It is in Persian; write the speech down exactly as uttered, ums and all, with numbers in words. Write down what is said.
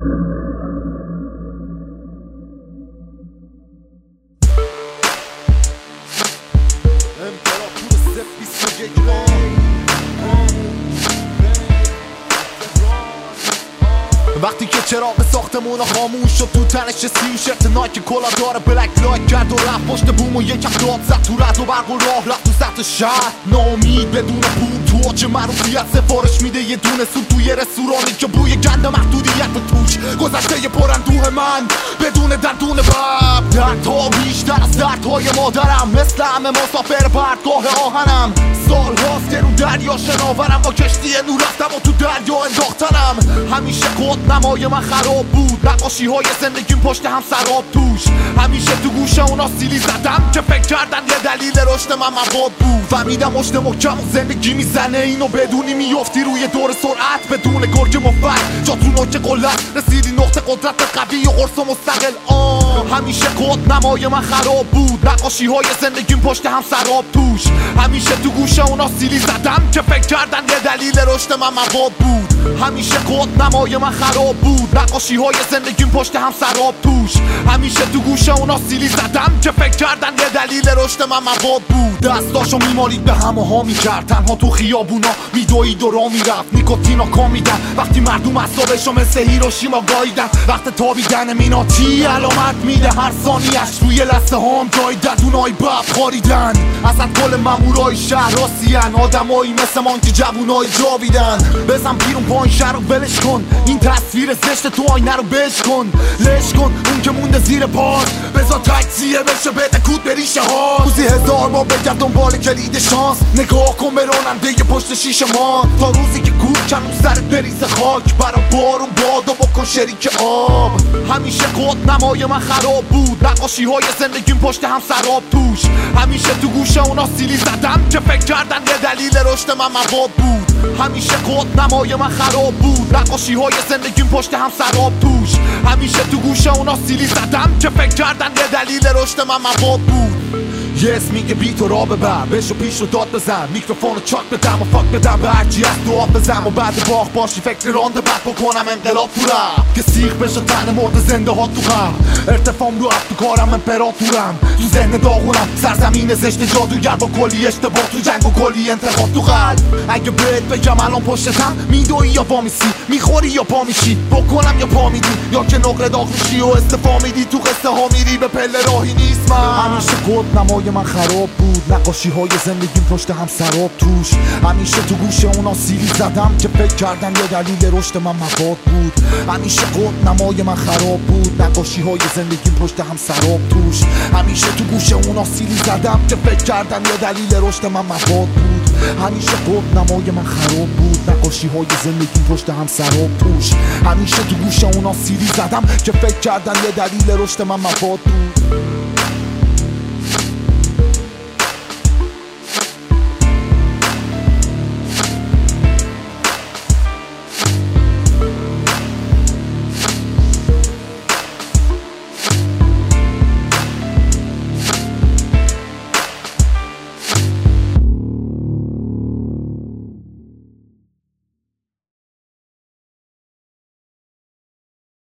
وقتی که چراغ ساختمون خاموش شد تو تنش سی شرط نایک کلا داره بلک لایک کرد و رفت پشت بوم و یکم داد زد تو رد و برق و راه رفت تو سطح شهر ناامید بدون پول تو آج معروفیت سفارش میده یه دونه سوپ توی رستورانی که بوی گند محدودیت توش گذشته پراندوه من بدون دندون بب دردها بیشتر از دردهای مادرم مثل همه مسافر پرتگاه آهنم سال هاست که رو دریا شناورم با کشتی نور رفتم و تو دریا انداختنم همیشه کد نمای من خراب بود نقاشی های زندگیم پشت هم سراب توش همیشه تو گوشه اونا سیلی زدم که فکر کردن یه دلیل رشد من مواد بود فهمیدم مشت محکم و زندگی میزنه اینو بدونی میافتی روی دور سرعت بدون گرگ مفت جا تو نوک قلت رسیدی نقطه قدرت قوی و قرص و مستقل آه همیشه کد نمای من خراب بود نقاشی های زندگیم پشت هم سراب توش همیشه تو گوشه اونا سیلی زدم که فکر کردن یه دلیل رشد من مواد بود همیشه کد نمای من خراب بود نقاشی های زندگیم پشت هم سراب توش همیشه تو گوشه اونا سیلی زدم که فکر کردن یه دلیل رشد من مواد بود دستاشو میمالید به همه ها میکرد تنها تو خیابونا میدوید و را میرفت نیکوتینا کامیدن وقتی مردم اعصابشو مثل هیروشیما گاییدن وقت تابیدن میناتی علامت میده هر ثانیه‌اش روی لثه هام جای ددونای بب خاریدن اصلا کل مامورای شهر راسیان آدمایی مثل من که جوونای جاویدن بزن بیرون پایین شهر رو ولش کن این تصویر زشت تو آینه رو بش کن لش کن اون که مونده زیر پاس بذار تکسیه بشه بده کود بریشه ها روزی هزار ما بگرد دنبال کلید شانس نگاه کن به راننده پشت شیشه ما تا روزی که کوب کن اون سرت بریز خاک برا بارون باد و بکن شریک آب همیشه کد نمای من خراب بود نقاشی های زندگیم پشت هم سراب توش همیشه تو گوشه اونا سیلی زدم که فکر کردن یه دلیل رشد من مواد بود همیشه کد نمای من خراب بود نقاشی های زندگیم پشت هم سراب توش همیشه تو گوشه اونا سیلی زدم که فکر کردن یه دلیل رشد من مواد بود یه اسمی که بی تو را ببر بشو پیش رو داد بزن میکروفون رو چاک بدم و فاک بدم به هرچی از تو آب بزن و بعد باخ باشی فکر رانده بد بکنم انقلاب تو رفت که سیخ بشه تن مرد زنده ها تو غم ارتفام رو افت تو کارم امپراتورم تو ذهن داغونم سرزمین زشت جادوگر با کلی اشتباه تو جنگ و کلی انتخاب تو قلب اگه بهت بگم الان پشتم میدوی یا پا میسی میخوری یا پا میشی بکنم یا پا میدی یا که نقره داغ میشی و استفا میدی تو قصه ها میری به پله راهی نیست من همیشه کد نمای من خراب بود نقاشی های زندگیم پشت هم سراب توش همیشه تو گوشه اونا سیلی زدم که فکر کردن یه دلیل رشد من مواد بود همیشه کد نمای من خراب بود نقاشی های زندگیم پشت هم سراب توش همیشه تو گوشه اونا سیلی زدم که فکر کردن یه دلیل رشد من مواد بود همیشه کد نمای من خراب بود نقاشی های زندگیم پشت هم سراب توش همیشه تو گوشه اونا سیلی زدم که فکر کردن یه دلیل رشد من مواد بود